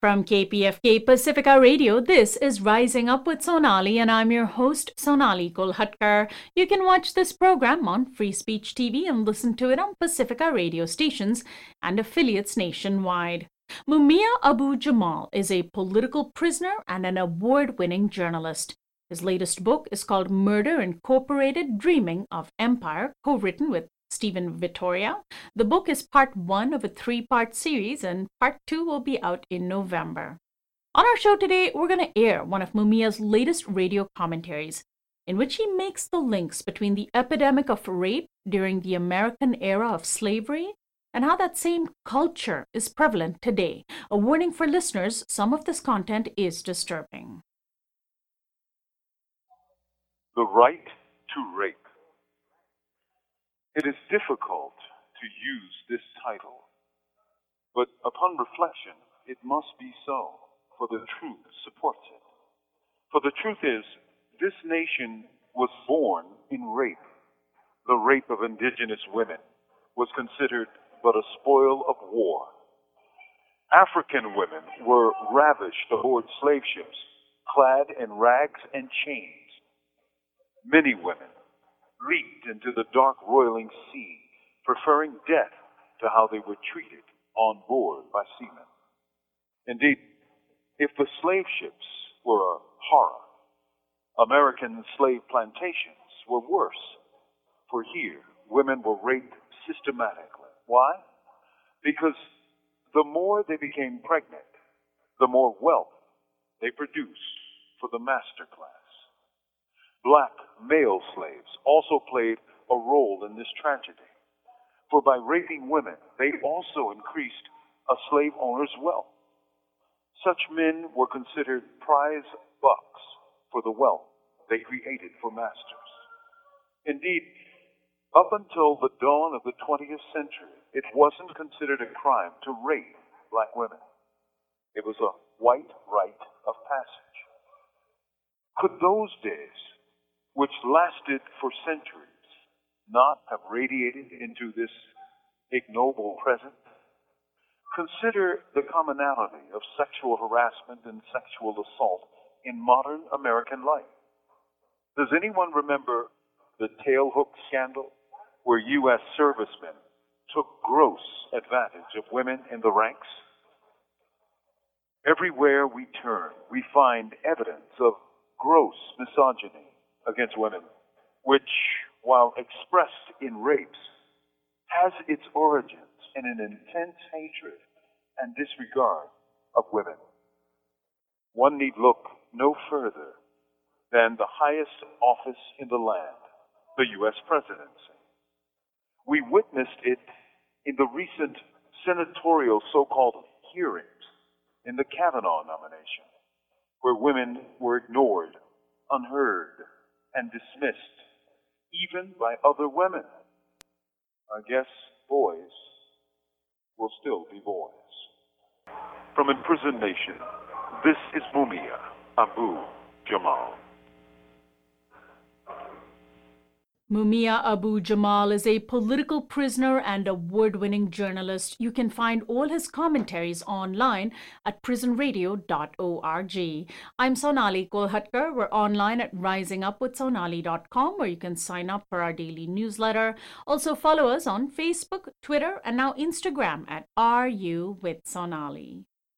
From KPFK Pacifica Radio, this is Rising Up with Sonali, and I'm your host, Sonali Kolhatkar. You can watch this program on Free Speech TV and listen to it on Pacifica radio stations and affiliates nationwide. Mumia Abu-Jamal is a political prisoner and an award-winning journalist. His latest book is called Murder Incorporated: Dreaming of Empire, co-written with Stephen Vittoria. The book is part 1 of a 3-part series, and part 2 will be out in November. On our show today, we're going to air one of Mumia's latest radio commentaries, in which he makes the links between the epidemic of rape during the American era of slavery and how that same culture is prevalent today. A warning for listeners, some of this content is disturbing. The right to rape. It is difficult to use this title, but upon reflection, it must be so, for the truth supports it. For the truth is, this nation was born in rape. The rape of indigenous women was considered but a spoil of war. African women were ravished aboard slave ships, clad in rags and chains. Many women leaped into the dark roiling sea, preferring death to how they were treated on board by seamen. Indeed, if the slave ships were a horror, American slave plantations were worse, for here women were raped systematically. Why? Because the more they became pregnant, the more wealth they produced for the master class. Black male slaves also played a role in this tragedy, for by raping women, they also increased a slave owner's wealth. Such men were considered prize bucks for the wealth they created for masters. Indeed, up until the dawn of the 20th century, it wasn't considered a crime to rape black women. It was a white rite of passage. Could those days, which lasted for centuries, not have radiated into this ignoble present? Consider the commonality of sexual harassment and sexual assault in modern American life. Does anyone remember the tailhook scandal, where U.S. servicemen took gross advantage of women in the ranks? Everywhere we turn, we find evidence of gross misogyny against women, which, while expressed in rapes, has its origins in an intense hatred and disregard of women. One need look no further than the highest office in the land, the U.S. presidency. We witnessed it in the recent senatorial so-called hearings in the Kavanaugh nomination, where women were ignored, unheard, and dismissed, even by other women. I guess boys will still be boys. From Imprisoned Nation, this is Mumia Abu-Jamal. Mumia Abu-Jamal is a political prisoner and award-winning journalist. You can find all his commentaries online at prisonradio.org. I'm Sonali Kolhatkar. We're online at risingupwithsonali.com, where you can sign up for our daily newsletter. Also follow us on Facebook, Twitter, and now Instagram at RU with Sonali.